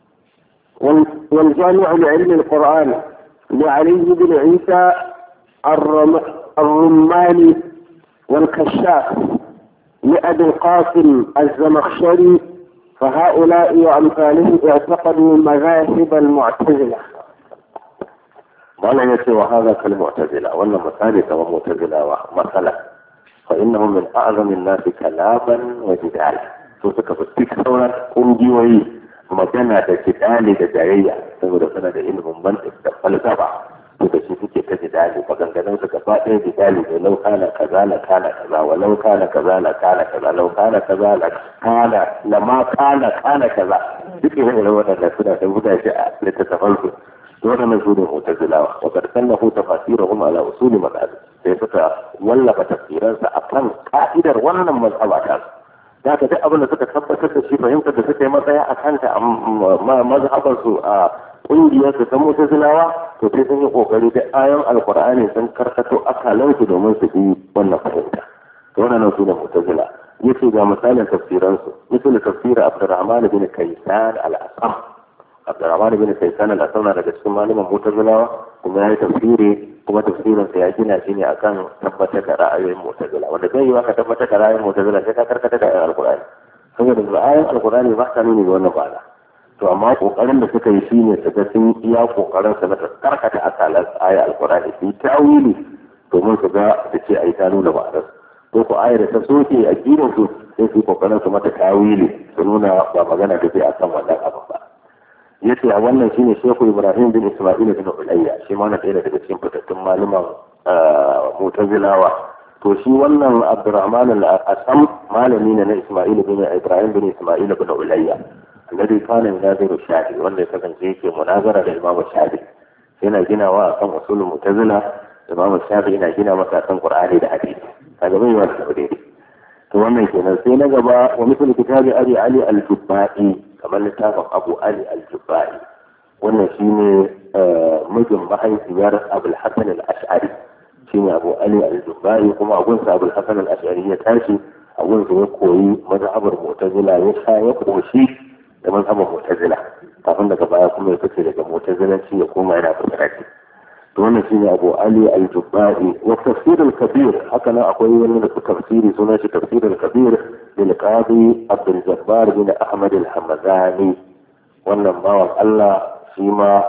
والجامع لعلم القرآن لعلي بن عيسى الرم... الرماني والكشاف لأبي القاسم الزمخشري فهؤلاء وأمثالهم اعتقدوا مذاهب المعتزلة. قال يسوع وهذا كالمعتزلة وأن مثالث ومعتزلة مثلا فإنهم من أعظم الناس كلاما وجدالا سوسك فتكسونا قنجيوي magana da jidali da jayayya saboda suna da ilimin mantiq da falsafa to da shi suke ta jidali maganganun su gaba ɗaya jidali ne lau kana kaza la kana kaza wa lau kana kaza la kana kaza lau kana kaza la kana la ma kana kana kaza duk irin waɗannan suna da guda shi a littattafan su to waɗannan su ne mutazilawa wa kad sannahu tafasirahum ala usuli madhhab sai suka wallafa tafsiransa akan ka'idar wannan mazhaba ta da ka duk abin da suka tabbatar da shi fahimtar da suka yi matsaya a kanta a mazhabarsu a ƙungiyar su ta mutazilawa to sai sun yi ƙoƙari da ayon alƙur'ani sun karkato akalansu domin su bi wannan fahimta to wannan su ne mutazila yace ga misalin tafsiransu misali tafsir Abdurrahman bin Kaysan al-Asam Abdurrahman bin Kaysan al-Asam na daga cikin malaman mutazilawa kuma ya yi tafsiri kuma tafsirin sa ya gina shi ne akan tabbatar da ra'ayoyin mutazila wanda zai yi maka tabbatar da ra'ayoyin mutazila sai ka karkata da ayoyin alqur'ani saboda ra'ayoyin alqur'ani ba ta nuni ga wannan ba'ala to amma kokarin da suka yi shine su ga sun iya kokarin su na karkata akalan ayoyin alqur'ani su ta'wili domin su ga da ce ai ta nuna ba'ala to ko ayar da ta soke a gidan su sai su kokarin su mata ta'wili su nuna ba magana da zai akan wannan abu ba yace a wannan shine Sheikh Ibrahim bin Isma'il bin Ulayya shi ma na ɗaya daga cikin fitattun malaman Mu'tazilawa to shi wannan Abdurrahman al-Asam malami ne na Isma'il bin Ibrahim bin Isma'il bin Ulayya alladhi kana yadhiru Shafi wanda ya kasance yake munazara da Imam Shafi yana ginawa akan usulul Mu'tazila Imam Shafi yana gina masa akan Qur'ani da hadisi kaga bai wani daidai to wannan kenan sai na gaba wa misal kitabi Abi Ali al-Jubba'i kamar littafin Abu Ali al-Jubba'i wannan shine mijin mahaifiyar Abul Hasan al-Ash'ari shine Abu Ali al-Jubba'i kuma abun sa Abul Hasan al-Ash'ari ya tashi abun sa ya koyi mazhabar Mu'tazila ya sha ya koshi da mazhabar Mu'tazila kafin daga baya kuma ya fice daga Mu'tazilanci ya koma yana fitarci to wannan shine Abu Ali al-Jubba'i wa tafsir al-kabir haka nan akwai wani da tafsiri sunan shi tafsir al-kabir للقاضي عبد الجبار بن أحمد الحمداني wannan bawan Allah shi ma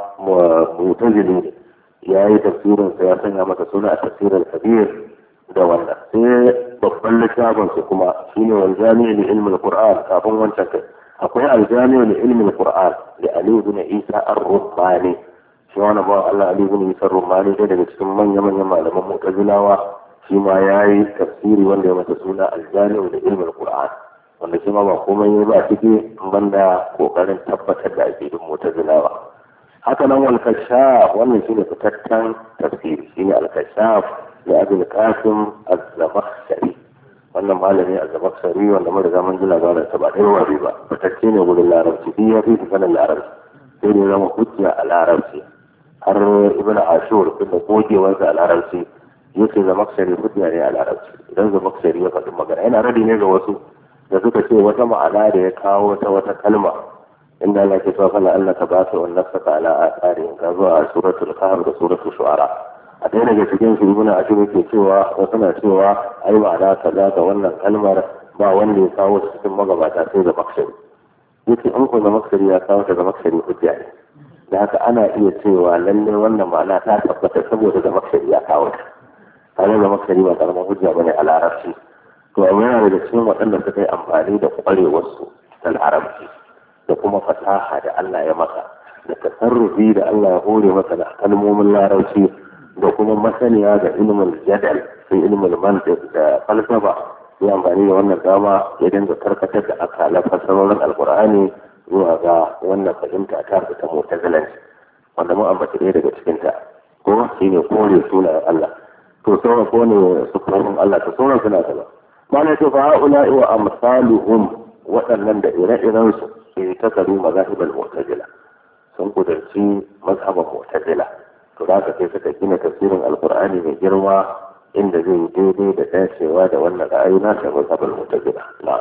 mutazili ne ya yi tafsirin sa ya sanya masa suna a tafsirin kabir da wannan sai babban littafin su kuma shine wal jami'u li ilmi al-Qur'an kafin wancan kai akwai al jami'u li ilmi al-Qur'an da Ali ibn Isa ar-Rumani shi wannan bawan Allah Ali ibn Isa ar-Rumani da daga cikin manyan manyan malaman mu'tazilawa shi ma ya yi tafsiri wanda ya mata suna aljami'u da ilmin Qur'an wanda shi ma ba komai ya ba ciki banda kokarin tabbatar da aqidun mu'tazilawa haka nan wal kashaf wannan shine fitaccen tafsiri shine al kashaf da Abul Qasim az-Zamakhshari wannan malami az-Zamakhshari wanda mun riga mun ji labarin sa ba dai wari ba fitacce ne gurin larabci shi ya fi sanin larabci sai ne zama hujja a larabci har Ibn Ashur da gogewarsa a larabci yake Zamakhshari hujja ne a larabci idan Zamakhshari ya faɗi magana yana radi ne ga wasu da suka ce wata ma'ana da ya kawo ta wata kalma inda Allah ke cewa fala Allah tabata wa nafsaka ala athari ga zuwa a suratul kahf da suratul shu'ara a ɗaya daga cikin su ibn ashur ke cewa wasu na cewa ai ma'ana kaza ga wannan kalmar ba wanda ya kawo ta cikin magabata sai Zamakhshari yake in ko Zamakhshari ya kawo ta Zamakhshari hujja ne da haka ana iya cewa lalle wannan ma'ana ta tabbata saboda Zamakhshari ya kawo ta tare da makari ba karamin hujja bane a larabci to amma yana daga cikin waɗanda suka yi amfani da ƙwarewarsu da larabci da kuma fasaha da Allah ya maka da tasarrufi da Allah ya hore maka da kalmomin larabci da kuma masaniya da ilimin jadal sai ilimin mantiq da falsafa ya amfani da wannan dama ya dinga karkatar da akalan fasarorin alqur'ani zuwa ga wannan fahimta ta ta mu'tazilanci wanda mun ambaci ɗaya daga cikinta ko shine kore sunayen Allah to sauran ko ne sukurin Allah ta sauran suna ta ba ma ne to fa ha'ula'i wa amsaluhum waɗannan da ire-iren su ke takaru mazahibal mu'tazila sun kudarci mazhaban mu'tazila to da ka sai suka gina tafsirin alqur'ani mai girma inda zai daidai da dacewa da wannan ra'ayi na ta mazhabal mu'tazila na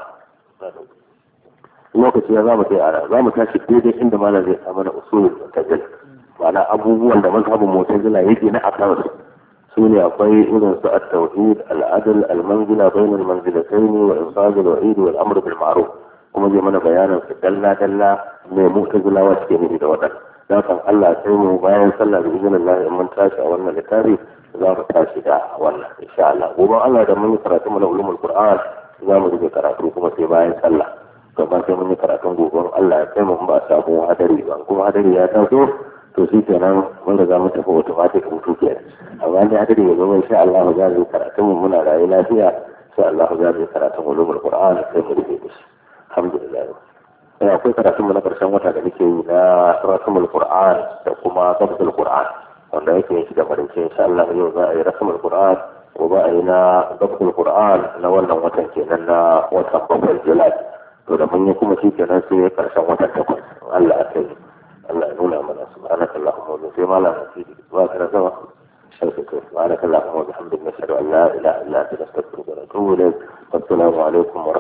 lokaci ya zamu kai ara zamu tashi daidai inda malam zai samu na usulul mu'tazila ma'ana abubuwan da mazhabin mu'tazila yake na akan su sune akwai irin su at-tauhid al-adl al-manzila bain al-manzilatayn wa infaz al-wa'id wal amr bil ma'ruf kuma zai mana bayanin su dalla dalla mai mu'tazilawa suke nufi da wadannan dan kan Allah sai mu bayan sallah da izinin Allah in mun tashi a wannan littafi za mu tashi da wannan insha Allah gobe Allah da mun yi karatu mu na ulumul Qur'an za mu rike karatu kuma sai bayan sallah to ban sai mun yi karatun gobe Allah ya kai mu ba samu hadari ba kuma hadari ya taso to shi kenan mun riga mun tafi automatic mutu kenan amma dai hadari ya zama insha Allah za mu karatu mu muna rayu lafiya sai Allah za mu karatu ulumul Qur'an sai mu rike shi alhamdulillah sai akwai karatu mu na karshen wata da muke yi na rasul Qur'an da kuma dabtul Qur'an wanda yake shi da farin insha Allah yau za a yi rasul Qur'an gobe a yi na dabtul qur'an na wannan watan kenan na watan bakwai julai to da mun yi kuma shi kenan sai karshen watan takwas Allah ya kai Allah ya nuna mana subhanakallahumma wa bihamdika ma la nasibi wa kana sama سبحانك اللهم وبحمدك نشهد ان لا اله الا انت نستغفرك ونتوب اليك والسلام عليكم ورحمه الله